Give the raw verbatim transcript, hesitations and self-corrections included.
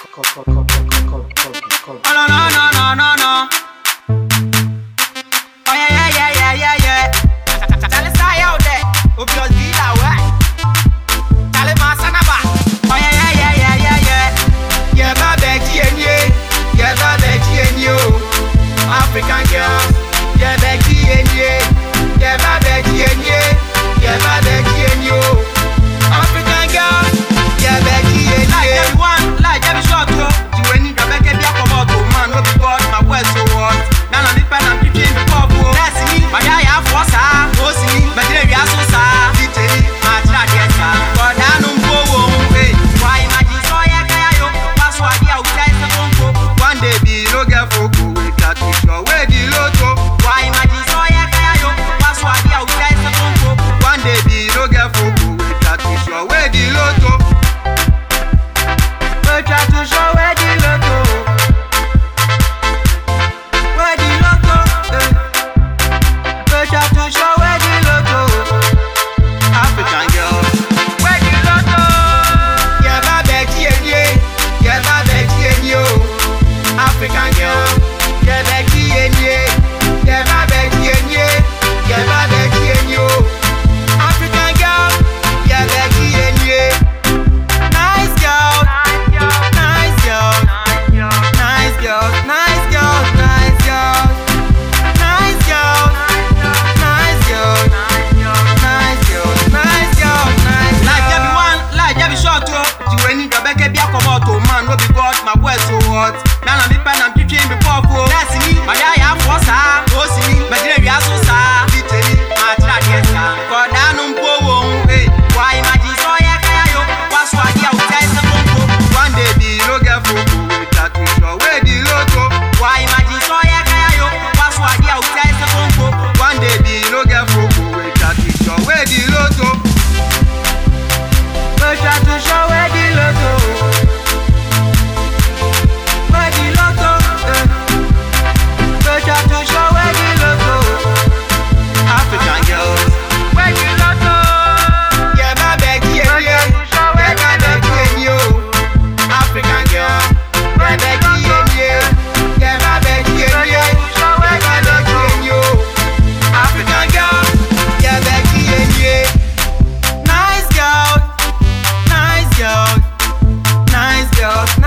Oh no no no no no no. Oh yeah yeah yeah yeah yeah yeah. Tell us how out there. Hope you're still away. Tell him my son about. Oh yeah yeah yeah yeah yeah yeah. Yeah, baby, G N U. Yeah, baby, G N U. African girl. Yeah, baby, G N U. Yeah, baby, G N U. Yeah, baby, G N U. African girl. Yeah, baby, G N U. Like everyone, like every shot, yo. You ain't need to make it be a come out, man. No be God, my boy so what? Now I'm pen and picking the pop, oh. That's me. My guy have force, ah. Oh, see. My dear, we are so sad. D J, my child, yes, sir. God, I know go, oh, hey. Why imagine so yeah, kaya yo. Pass what the outside the bongo. One day be no get foko. We got to show where the lotto. Why imagine so yeah, kaya yo. Pass what the outside the bongo. One day be no get foko. We got to show where the lotto. We try to show where the lotto. Where the lotto, eh. We try to show where the lotto. African girl. Where the lotto. Yeah, baby, G N U. Yeah, baby, G N U. African girl. Yeah, baby, G N U. Yeah, baby, G N U. Yeah, baby, G N U. African girl. Yeah, baby, G N U. Nice girl. Nice girl. Nice girl. Nice girl. Nice girl. Nice girl. Nice girl. Nice girl. Nice girl. Nice girl. Like everyone, like every shot, yo. You ain't need to make it be a come out, oh man. No be God, my boy so what? Now I'm pen and picking the pop, oh. That's me. My guy have force, ah. Oh, see. My dear, we are so sad. D J, my child, yes, sir. God, I know go, oh, hey. Why imagine so yeah, kaya yo. Pass what the outside the bongo. One day be no get foko. We got to show where the lotto. Why imagine so yeah, kaya yo. Pass what the outside the bongo. One day be no get foko. We got to show where the lotto. We try to show where the lotto. Where the lotto, eh. We try to show where the lotto. African girls. Where the lotto. Yeah, baby, G N U. Yeah, baby, G N U. African girl. Yeah, baby, G N U. Yeah, baby, G N U. Yeah, baby, G N U. African girl. Yeah, baby, G N U. Nice girl. Nice girl. Nice girl.